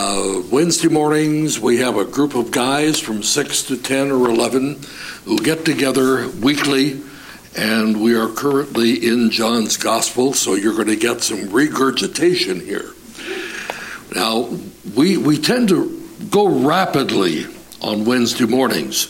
Wednesday mornings, we have a group of guys from 6 to 10 or 11 who get together weekly, and we are currently in John's Gospel, so you're going to get some regurgitation here. Now, we tend to go rapidly on Wednesday mornings.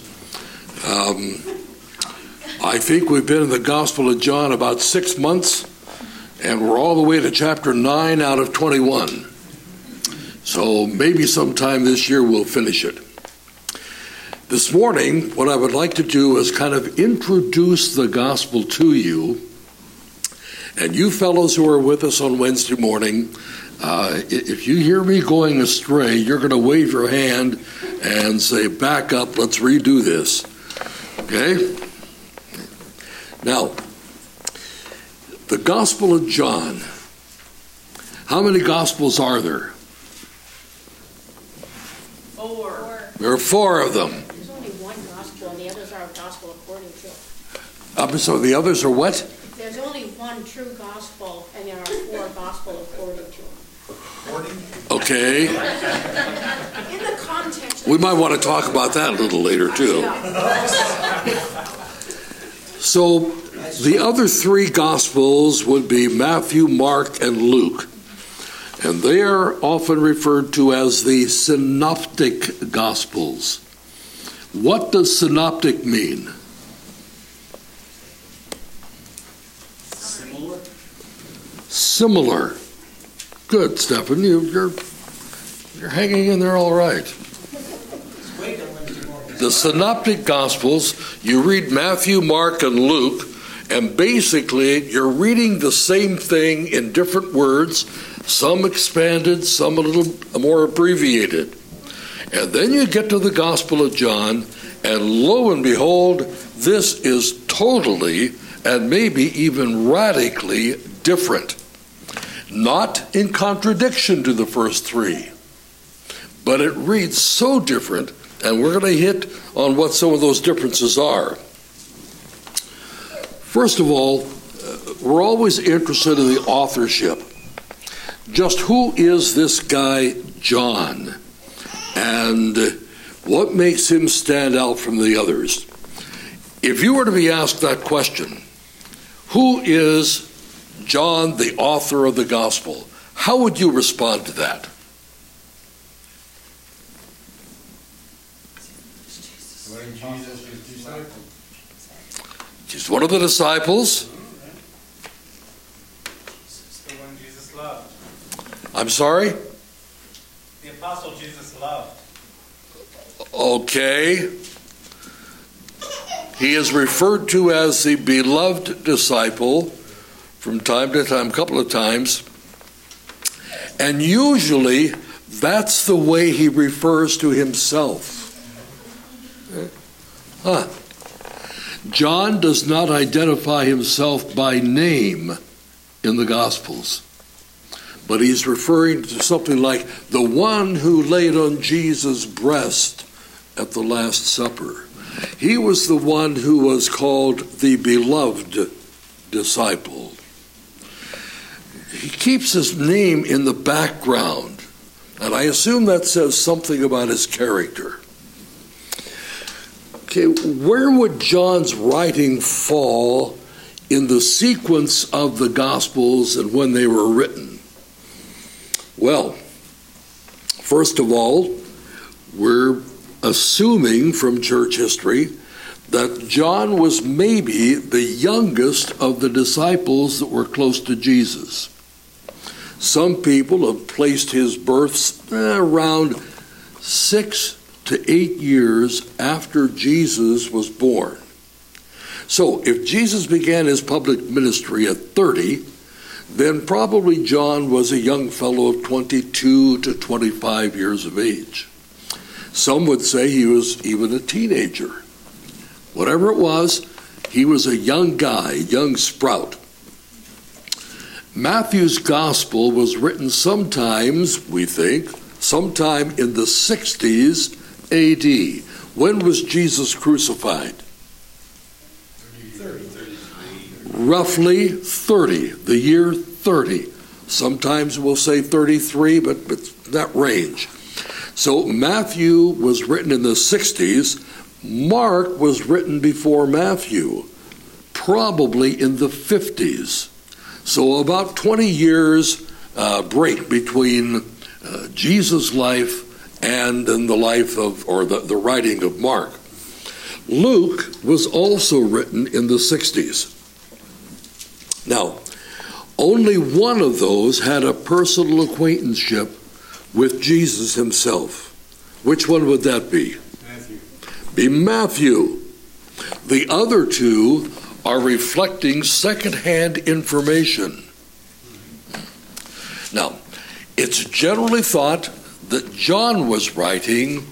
I think we've been in the Gospel of John about 6 months, and we're all the way to chapter 9 out of 21. So maybe sometime this year we'll finish it. This morning, what I would like to do is kind of introduce the gospel to you. And you fellows who are with us on Wednesday morning, if you hear me going astray, you're going to wave your hand and say, back up, let's redo this. Okay? Now, the Gospel of John. How many Gospels are there? 4. There are 4 of them. There's only one gospel, and the others are gospel according to. So the others are what? There's only one true gospel, and there are 4 gospel according to. Okay. In the context. We might want to talk about that a little later, too. So the other 3 gospels would be Matthew, Mark, and Luke. And they are often referred to as the synoptic gospels. What does synoptic mean? Similar. Good, Stephen. You're hanging in there all right. The synoptic gospels, you read Matthew, Mark, and Luke, and basically you're reading the same thing in different words, some expanded, some a little more abbreviated. And then you get to the Gospel of John, and lo and behold, this is totally and maybe even radically different. Not in contradiction to the first 3, but it reads so different, and we're going to hit on what some of those differences are. First of all, we're always interested in the authorship. Just who is this guy, John? And what makes him stand out from the others? If you were to be asked that question, who is John, the author of the gospel? How would you respond to that? He's one of the disciples. The one Jesus loved. I'm sorry? The apostle Jesus loved. Okay. He is referred to as the beloved disciple from time to time, a couple of times. And usually that's the way he refers to himself. John does not identify himself by name in the Gospels, but he's referring to something like the one who laid on Jesus' breast at the Last Supper. He was the one who was called the beloved disciple. He keeps his name in the background, and I assume that says something about his character. Okay, where would John's writing fall in the sequence of the Gospels and when they were written? Well, first of all, we're assuming from church history that John was maybe the youngest of the disciples that were close to Jesus. Some people have placed his birth around 6 to 8 years after Jesus was born. So if Jesus began his public ministry at 30, then probably John was a young fellow of 22 to 25 years of age. Some would say he was even a teenager. Whatever it was, he was a young guy, young sprout. Matthew's gospel was written sometimes, we think, sometime in the 60s AD. When was Jesus crucified? 30. Roughly 30, the year 30. Sometimes we'll say 33, but that range. So Matthew was written in the 60s. Mark was written before Matthew, probably in the 50s. So about 20 years break between Jesus' life and in the life of, or the writing of Mark. Luke was also written in the 60s. Now, only one of those had a personal acquaintanceship with Jesus himself. Which one would that be? Matthew. Be Matthew. The other two are reflecting secondhand information. Now, it's generally thought that John was writing,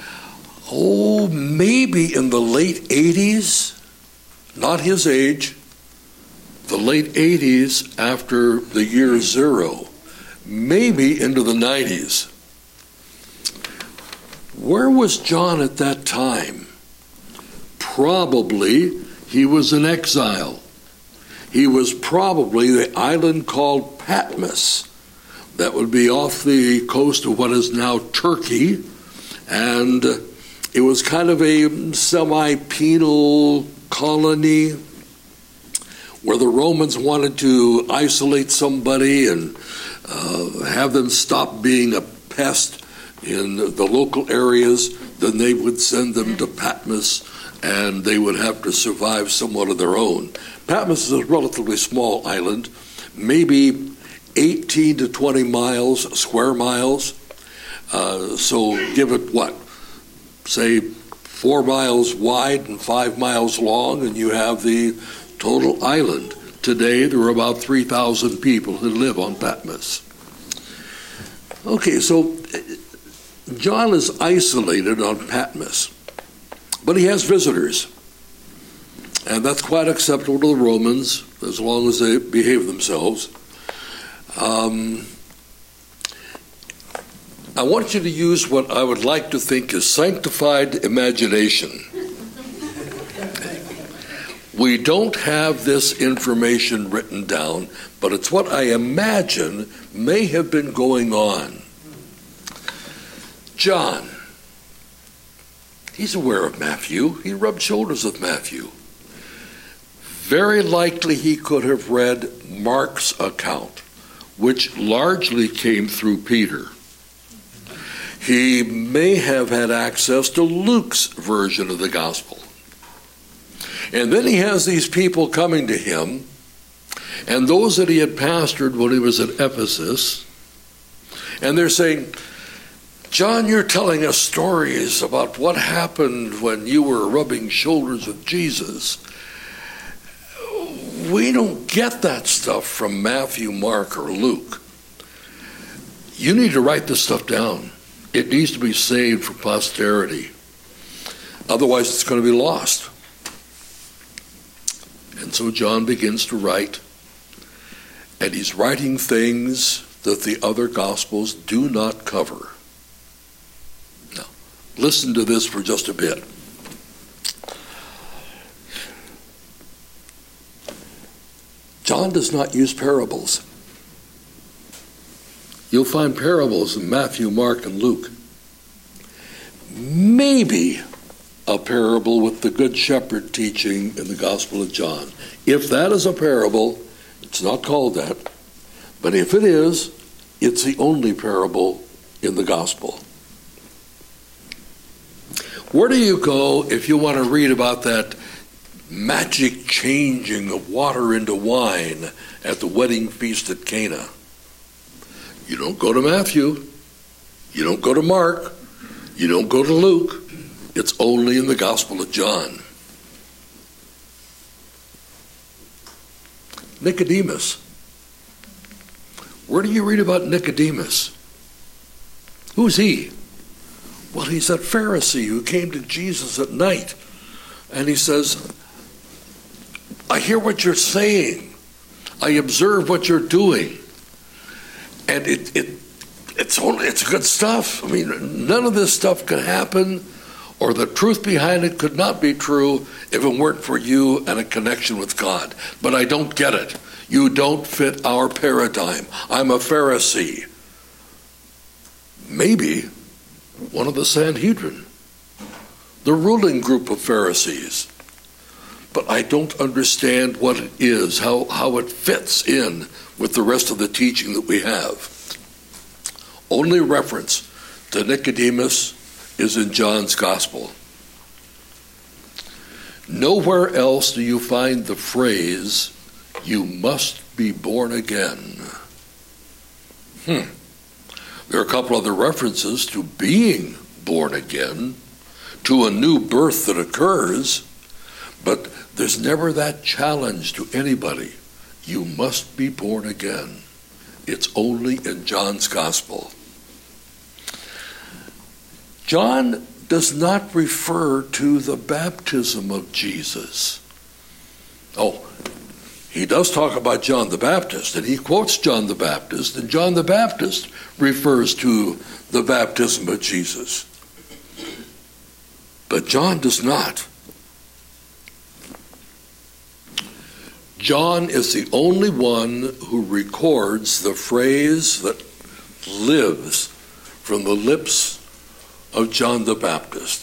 maybe in the late 80s, not his age, the late 80s after the year 0, maybe into the 90s. Where was John at that time? Probably he was in exile. He was probably the island called Patmos. That would be off the coast of what is now Turkey. And it was kind of a semi-penal colony where the Romans wanted to isolate somebody and have them stop being a pest in the local areas. Then they would send them to Patmos, and they would have to survive somewhat of their own. Patmos is a relatively small island, maybe 18 to 20 miles, square miles. So give it what? Say 4 miles wide and 5 miles long, and you have the total island. Today, there are about 3,000 people who live on Patmos. Okay, so John is isolated on Patmos, but he has visitors. And that's quite acceptable to the Romans, as long as they behave themselves. I want you to use what I would like to think is sanctified imagination. We don't have this information written down, but it's what I imagine may have been going on. John, he's aware of Matthew. He rubbed shoulders with Matthew. Very likely he could have read Mark's account, which largely came through Peter. He may have had access to Luke's version of the gospel. And then he has these people coming to him, and those that he had pastored when he was at Ephesus, and they're saying, John, you're telling us stories about what happened when you were rubbing shoulders with Jesus. We don't get that stuff from Matthew, Mark, or Luke. You need to write this stuff down. It needs to be saved for posterity. Otherwise, it's going to be lost. And so John begins to write, and he's writing things that the other Gospels do not cover. Now, listen to this for just a bit. John does not use parables. You'll find parables in Matthew, Mark, and Luke. Maybe a parable with the Good Shepherd teaching in the Gospel of John. If that is a parable, it's not called that, but if it is, it's the only parable in the Gospel. Where do you go if you want to read about that magic changing of water into wine at the wedding feast at Cana? You don't go to Matthew. You don't go to Mark. You don't go to Luke. It's only in the Gospel of John. Nicodemus. Where do you read about Nicodemus? Who's he? Well, he's that Pharisee who came to Jesus at night. And he says, I hear what you're saying. I observe what you're doing. And it's good stuff. I mean, none of this stuff could happen, or the truth behind it could not be true if it weren't for you and a connection with God. But I don't get it. You don't fit our paradigm. I'm a Pharisee. Maybe, one of the Sanhedrin, the ruling group of Pharisees. But I don't understand what it is, how it fits in with the rest of the teaching that we have. Only reference to Nicodemus is in John's Gospel. Nowhere else do you find the phrase, "You must be born again." There are a couple other references to being born again, to a new birth that occurs, but there's never that challenge to anybody. You must be born again. It's only in John's Gospel. John does not refer to the baptism of Jesus. Oh, he does talk about John the Baptist, and he quotes John the Baptist, and John the Baptist refers to the baptism of Jesus. But John does not. John is the only one who records the phrase that lives from the lips of John the Baptist.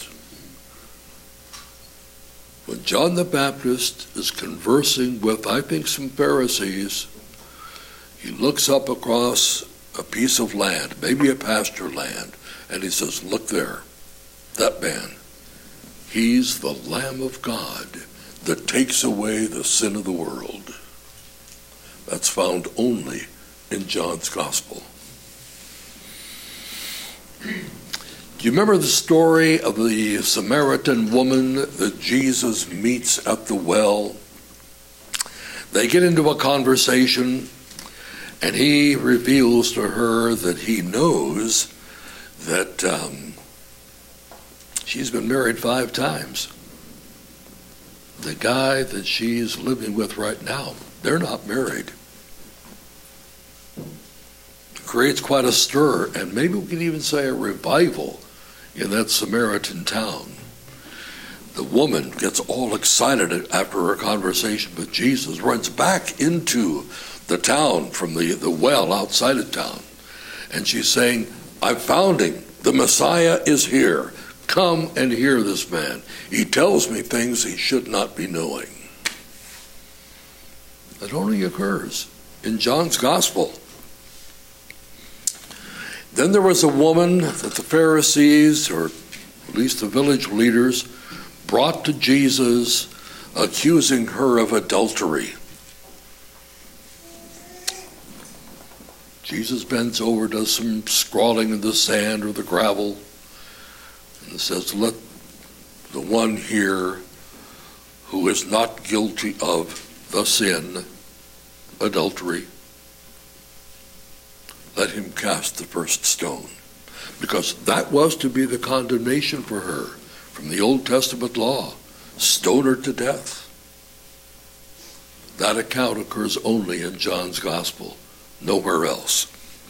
When John the Baptist is conversing with, I think, some Pharisees, he looks up across a piece of land, maybe a pasture land, and he says, "Look there, that man. He's the Lamb of God that takes away the sin of the world." That's found only in John's Gospel. Do you remember the story of the Samaritan woman that Jesus meets at the well? They get into a conversation, and he reveals to her that he knows that she's been married 5 times. The guy that she's living with right now, they're not married. It creates quite a stir, and maybe we can even say a revival in that Samaritan town. The woman gets all excited after her conversation with Jesus, runs back into the town from the well outside of town, and she's saying, "I found him. The Messiah is here. Come and hear this man. He tells me things he should not be knowing." That only occurs in John's Gospel. Then there was a woman that the Pharisees, or at least the village leaders, brought to Jesus, accusing her of adultery. Jesus bends over, does some scrawling in the sand or the gravel, and says, "Let the one here who is not guilty of the sin, adultery, let him cast the first stone." Because that was to be the condemnation for her from the Old Testament law. Stone her to death. That account occurs only in John's Gospel, nowhere else.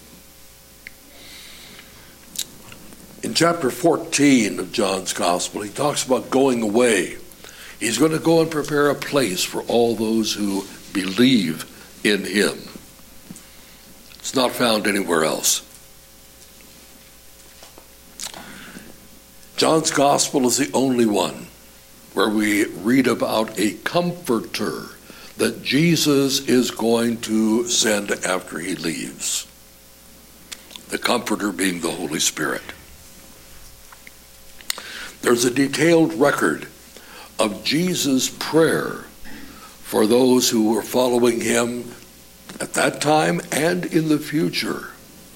In chapter 14 of John's Gospel, he talks about going away. He's going to go and prepare a place for all those who believe in him. It's not found anywhere else. John's Gospel is the only one where we read about a comforter that Jesus is going to send after he leaves. The comforter being the Holy Spirit. There's a detailed record of Jesus' prayer for those who were following him at that time and in the future.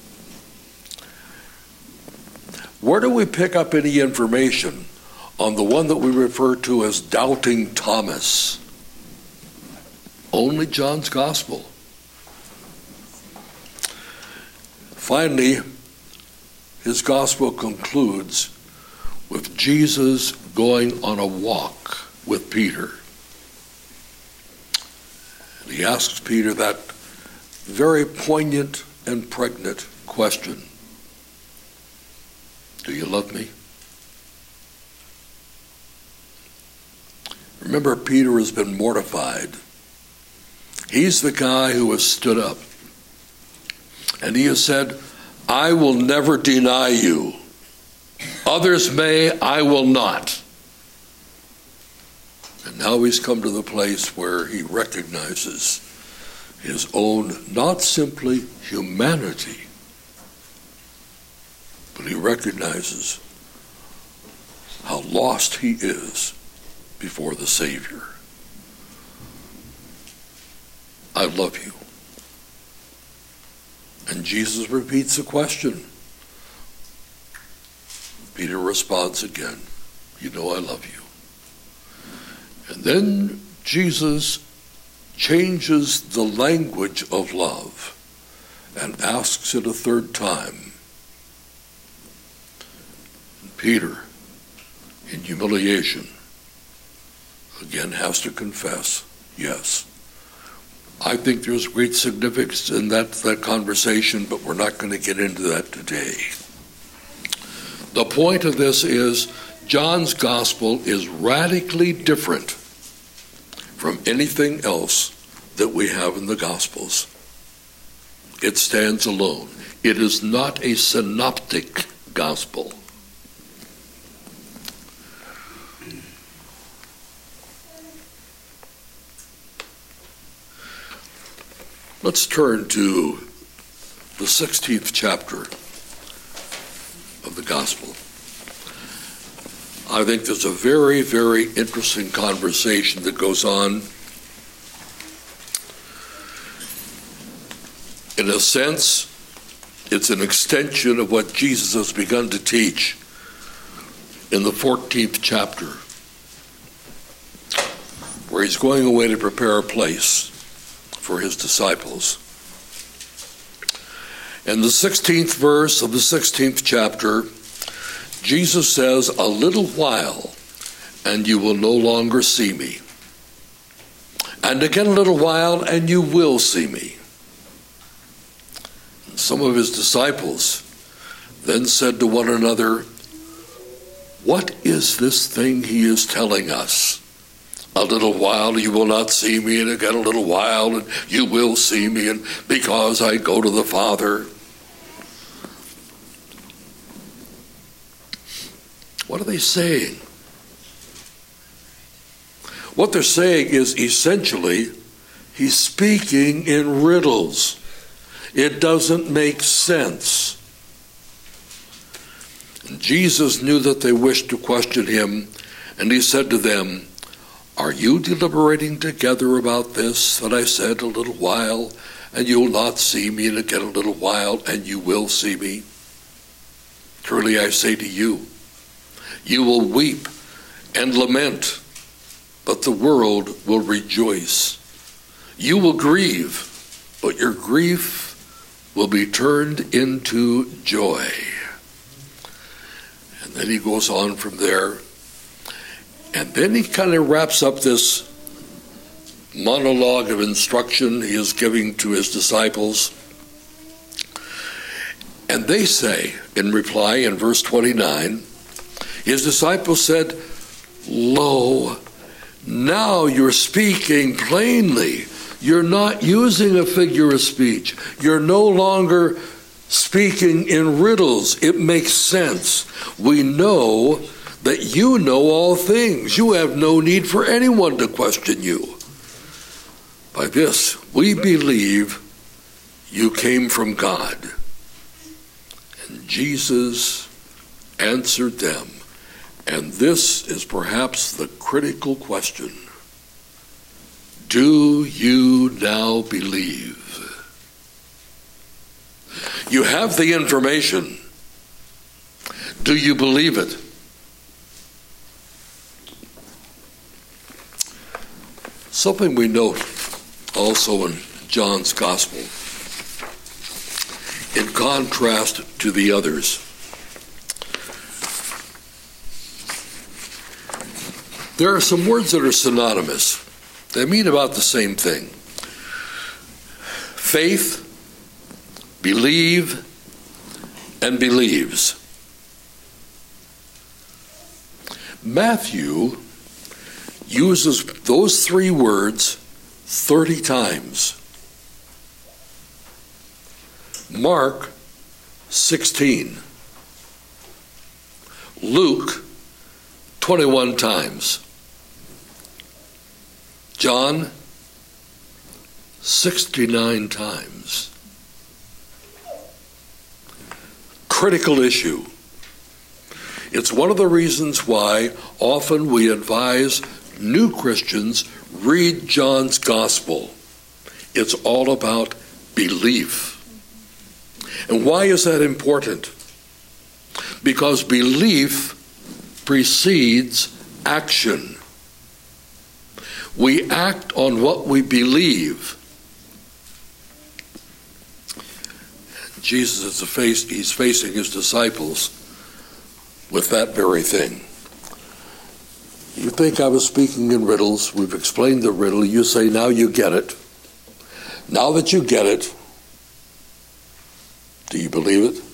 Where do we pick up any information on the one that we refer to as Doubting Thomas? Only John's Gospel. Finally, his Gospel concludes with Jesus going on a walk with Peter. And he asks Peter that very poignant and pregnant question. Do you love me? Remember, Peter has been mortified. He's the guy who has stood up. And he has said, "I will never deny you." Others may, I will not. And now he's come to the place where he recognizes his own, not simply humanity, but he recognizes how lost he is before the Savior. I love you. And Jesus repeats the question. Peter responds again, you know I love you. And then Jesus changes the language of love and asks it a third time. And Peter, in humiliation, again has to confess, yes. I think there's great significance in that conversation, but we're not going to get into that today. The point of this is John's gospel is radically different from anything else that we have in the Gospels. It stands alone. It is not a synoptic gospel. Let's turn to the 16th chapter of the Gospel. I think there's a very, very interesting conversation that goes on. In a sense, it's an extension of what Jesus has begun to teach in the 14th chapter, where he's going away to prepare a place for his disciples. In the 16th verse of the 16th chapter, Jesus says, a little while, and you will no longer see me. And again a little while, and you will see me. And some of his disciples then said to one another, what is this thing he is telling us? A little while you will not see me, and again a little while and you will see me, and because I go to the Father. What are they saying? What they're saying is essentially, he's speaking in riddles. It doesn't make sense. And Jesus knew that they wished to question him, and he said to them, are you deliberating together about this, that I said a little while, and you will not see me, and again a little while, and you will see me? Truly I say to you, you will weep and lament, but the world will rejoice. You will grieve, but your grief will be turned into joy. And then he goes on from there. And then he kind of wraps up this monologue of instruction he is giving to his disciples. And they say, in reply, in verse 29, his disciples said, lo, now you're speaking plainly. You're not using a figure of speech. You're no longer speaking in riddles. It makes sense. We know that you know all things. You have no need for anyone to question you. By this, we believe you came from God. And Jesus answered them, and this is perhaps the critical question. Do you now believe? You have the information. Do you believe it? Something we note also in John's Gospel, in contrast to the others, there are some words that are synonymous. They mean about the same thing. Faith, believe, and believes. Matthew uses those three words 30 times. Mark, 16. Luke 21 times. John 69 times. Critical issue. It's one of the reasons why often we advise new Christians read John's Gospel. It's all about belief. And why is that important? Because belief precedes action. We act on what we believe. Jesus is he's facing his disciples with that very thing. You think I was speaking in riddles. We've explained the riddle. You say, now you get it. Now that you get it, do you believe it?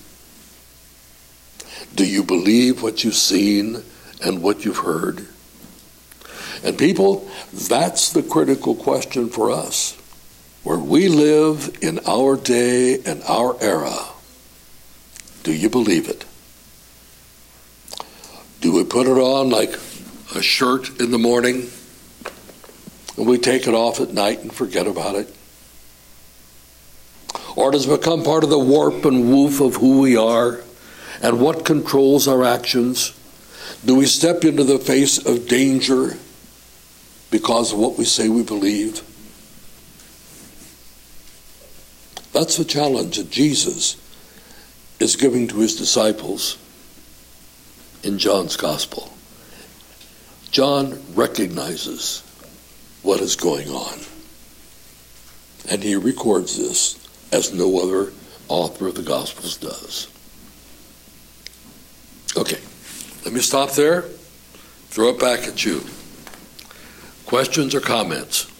Do you believe what you've seen and what you've heard? And people, that's the critical question for us. Where we live in our day and our era, do you believe it? Do we put it on like a shirt in the morning and we take it off at night and forget about it? Or does it become part of the warp and woof of who we are and what controls our actions? Do we step into the face of danger because of what we say we believe? That's the challenge that Jesus is giving to his disciples in John's Gospel. John recognizes what is going on, and he records this as no other author of the Gospels does. Okay, let me stop there, throw it back at you. Questions or comments?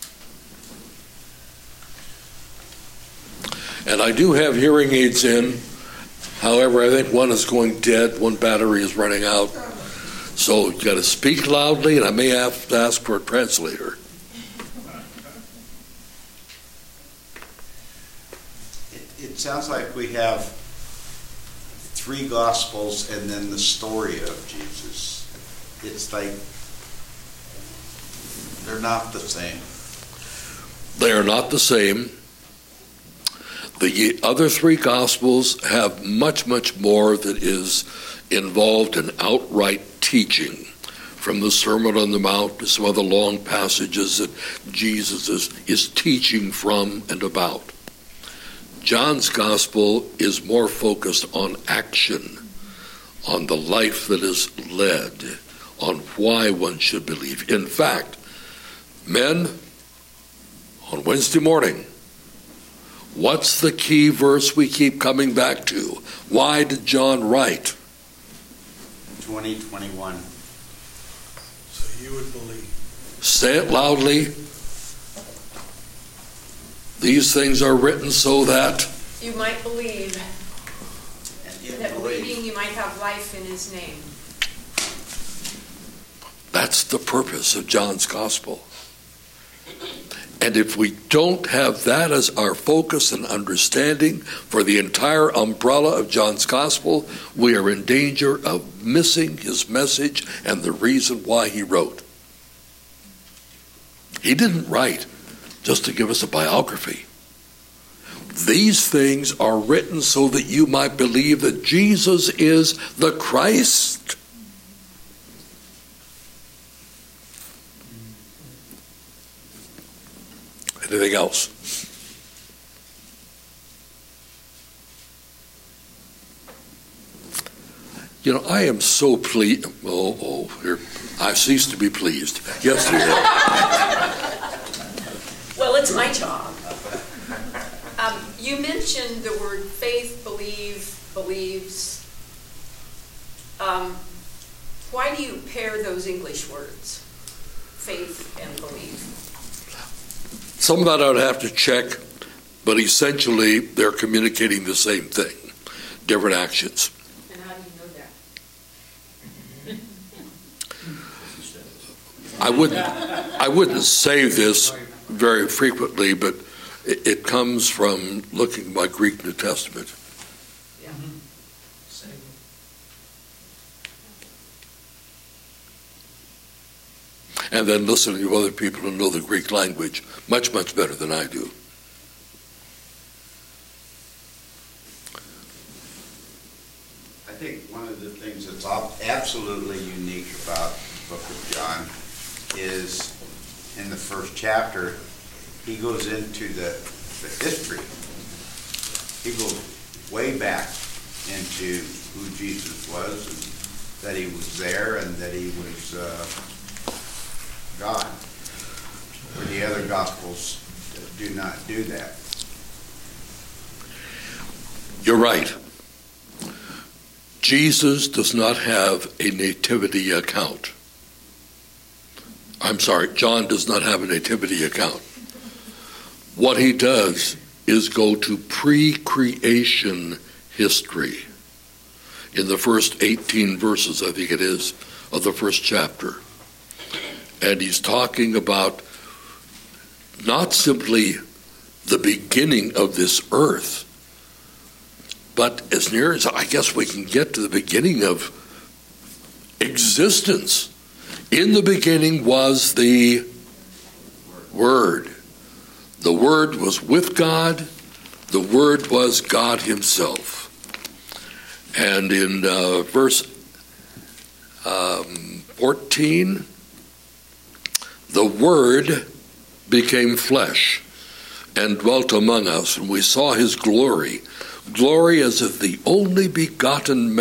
And I do have hearing aids in. However, I think one is going dead. One battery is running out. So you've got to speak loudly, and I may have to ask for a translator. It sounds like we have three Gospels and then the story of Jesus. It's like they're not the same. They are not the same. The other three Gospels have much, much more that is involved in outright teaching, from the Sermon on the Mount to some of the long passages that Jesus is teaching from and about. John's Gospel is more focused on action, on the life that is led, on why one should believe. In fact, men, on Wednesday morning, what's the key verse we keep coming back to? Why did John write? 20:21. So you would believe. Say it loudly. These things are written so that You might believe And that in belief. reading you might have life in his name. that's the purpose of John's Gospel. And if we don't have that as our focus and understanding for the entire umbrella of John's Gospel, we are in danger of missing his message and the reason why he wrote. He didn't write just to give us a biography. These things are written so that you might believe that Jesus is the Christ. Anything else? You know, I am so pleased. I cease to be pleased. Yes, dear. Well, it's my job. You mentioned the word faith, believe, believes. Why do you pair those English words, faith and believe? Some of that I would have to check, but essentially they're communicating the same thing, different actions. And how do you know that? I wouldn't say this very frequently, but it comes from looking at my Greek New Testament. Yeah. and then listening to other people who know the Greek language much, much better than I do. I think one of the things that's absolutely unique about the book of John is in the first chapter, he goes into the history. He goes way back into who Jesus was, and that he was there, and that he was God. Where the other Gospels do not do that. You're right. Jesus does not have a nativity account. I'm sorry, John does not have a nativity account. What he does is go to pre-creation history in the first 18 verses, I think it is, of the first chapter. And he's talking about not simply the beginning of this earth, but as near as I guess we can get to the beginning of existence. In the beginning was the Word. The Word was with God. The Word was God himself. And in verse 14, the Word became flesh and dwelt among us, and we saw his glory. Glory as of the only begotten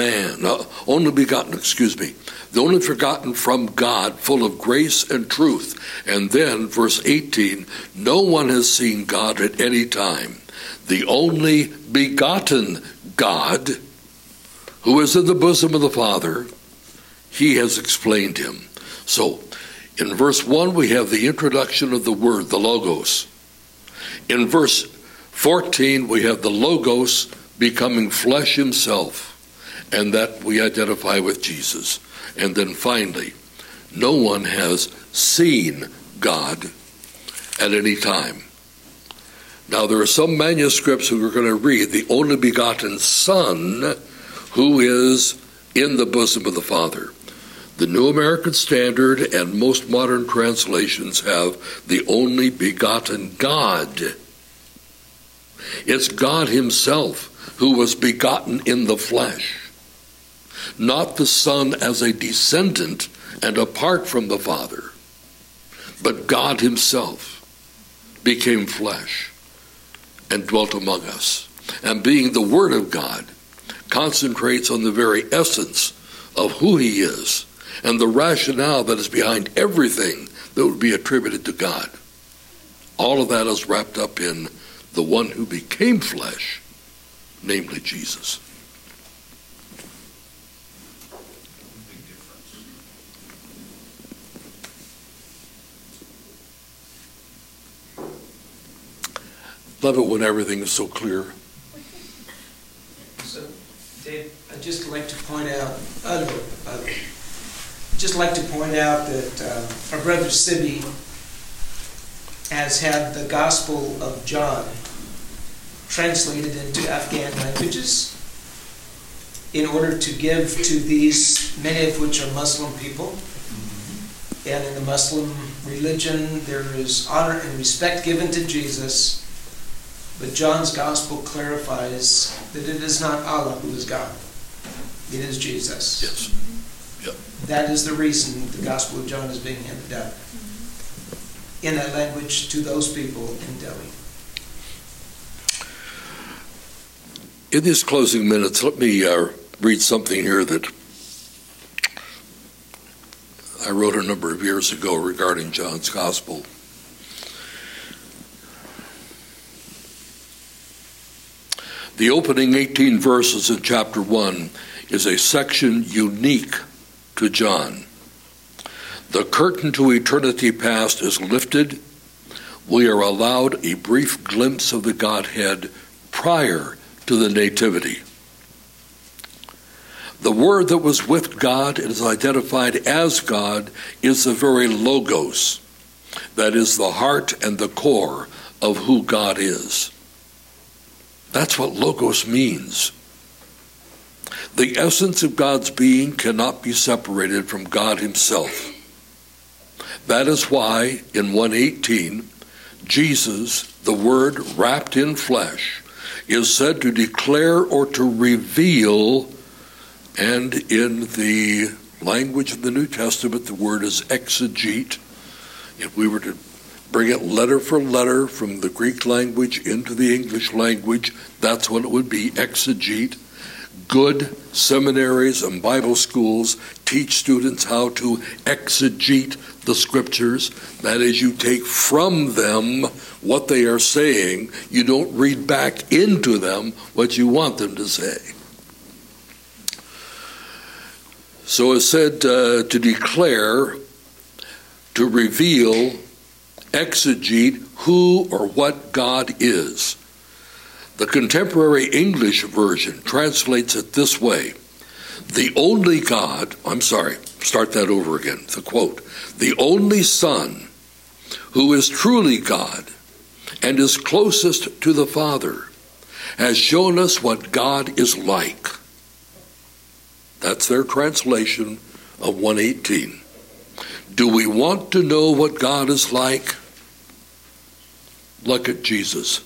the only begotten from God, full of grace and truth. And then, verse 18, no one has seen God at any time. The only begotten God, who is in the bosom of the Father, he has explained him. So, in verse 1, we have the introduction of the Word, the Logos. In verse 14, we have the Logos becoming flesh himself, and that we identify with Jesus. And then finally, no one has seen God at any time. Now, there are some manuscripts who are going to read the only begotten Son, who is in the bosom of the Father. The New American Standard and most modern translations have the only begotten God. It's God himself who was begotten in the flesh, not the Son as a descendant and apart from the Father, but God himself became flesh and dwelt among us. And being the Word of God, concentrates on the very essence of who he is and the rationale that is behind everything that would be attributed to God. All of that is wrapped up in the one who became flesh, namely Jesus. Big difference. Love it when everything is so clear. So, Dave, I'd just like to point out, that our brother Sibby has had the Gospel of John translated into Afghan languages in order to give to these, many of which are Muslim people. And in the Muslim religion, there is honor and respect given to Jesus, but John's Gospel clarifies that it is not Allah who is God. It is Jesus. Yes. Yep. That is the reason the Gospel of John is being handed down in that language to those people in Delhi. In these closing minutes, let me read something here that I wrote a number of years ago regarding John's Gospel. The opening 18 verses in chapter 1 is a section unique to John. The curtain to eternity past is lifted. We are allowed a brief glimpse of the Godhead prior to the Nativity. The Word that was with God and is identified as God is the very Logos, that is the heart and the core of who God is. That's what Logos means. The essence of God's being cannot be separated from God himself. That is why in 1:18, Jesus, the Word wrapped in flesh, is said to declare or to reveal, and in the language of the New Testament, the word is exegete. If we were to bring it letter for letter from the Greek language into the English language, that's what it would be, exegete. Good seminaries and Bible schools teach students how to exegete the scriptures. That is, you take from them what they are saying. You don't read back into them what you want them to say. So it's said to declare, to reveal, exegete who or what God is. The contemporary English version translates it this way: the only God, start that over again, the quote, the only Son who is truly God and is closest to the Father has shown us what God is like. That's their translation of 1:18. Do we want to know what God is like? Look at Jesus.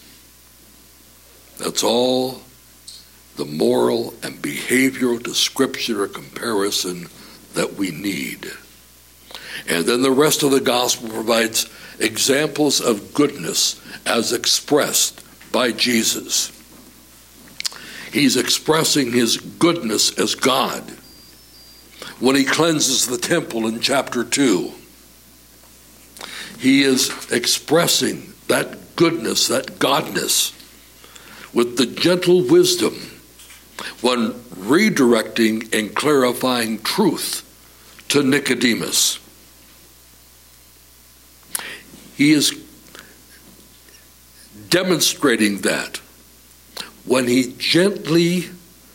That's all the moral and behavioral description or comparison that we need. And then the rest of the gospel provides examples of goodness as expressed by Jesus. He's expressing his goodness as God when he cleanses the temple in chapter 2. He is expressing that goodness, that godness, with the gentle wisdom when redirecting and clarifying truth to Nicodemus. He is demonstrating that when he gently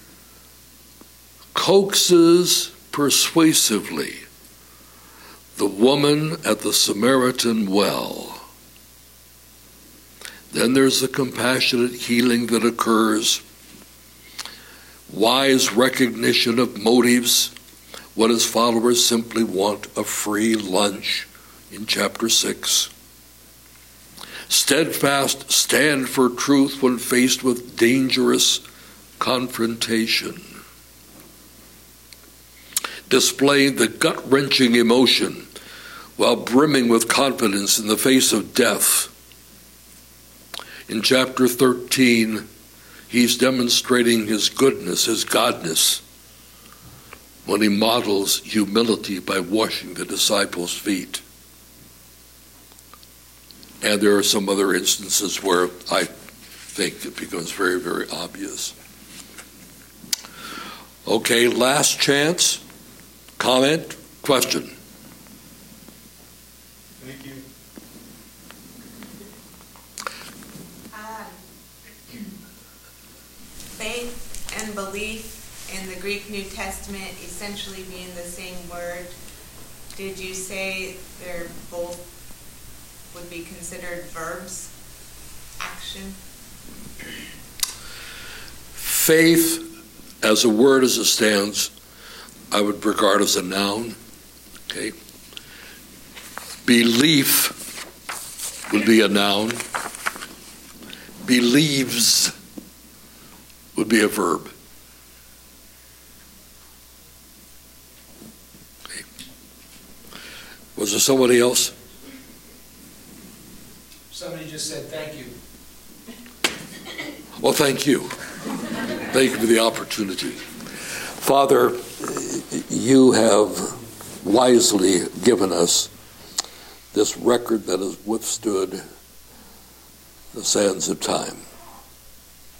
coaxes persuasively the woman at the Samaritan well. Then there's the compassionate healing that occurs, wise recognition of motives when his followers simply want a free lunch in chapter 6. Steadfast stand for truth when faced with dangerous confrontation. Displaying the gut-wrenching emotion while brimming with confidence in the face of death. In chapter 13, he's demonstrating his goodness, his godness, when he models humility by washing the disciples' feet. And there are some other instances where I think it becomes very, very obvious. Okay, last chance. Comment? Question? Thank you. Faith and belief in the Greek New Testament essentially being the same word. Did you say they're both would be considered verbs? Action? Faith, as a word as it stands, I would regard as a noun. Okay. Belief would be a noun. Believes would be a verb. Okay. Was there somebody else? Somebody just said thank you. Well, thank you. Thank you for the opportunity. Father, you have wisely given us this record that has withstood the sands of time.